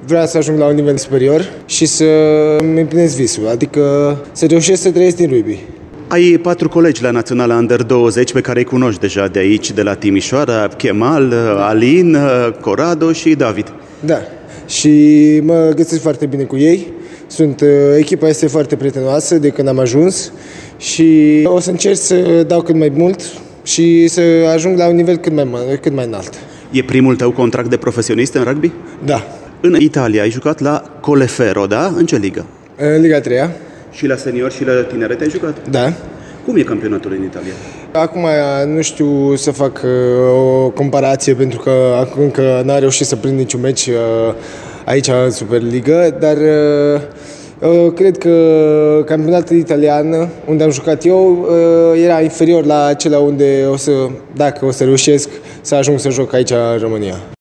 vreau să ajung la un nivel superior și să îmi împlinesc visul, adică să reușesc să trăiesc din rugby. Ai 4 colegi la Naționala Under 20 pe care îi cunoști deja de aici, de la Timișoara, Kemal, Alin, Corrado și David. Da, și mă găsesc foarte bine cu ei. Echipa este foarte prietenoasă de când am ajuns și o să încerc să dau cât mai mult și să ajung la un nivel cât mai înalt. E primul tău contract de profesionist în rugby? Da. În Italia ai jucat la Colleferro, da? În ce ligă? În Liga 3-a. Și la senior și la tineret ai jucat? Da. Cum e campionatul în Italia? Acum nu știu să fac o comparație pentru că încă n-am reușit să prind niciun meci aici în Superliga, dar cred că campionatul italian, unde am jucat eu, era inferior la acela unde dacă o să reușesc să ajung să joc aici în România.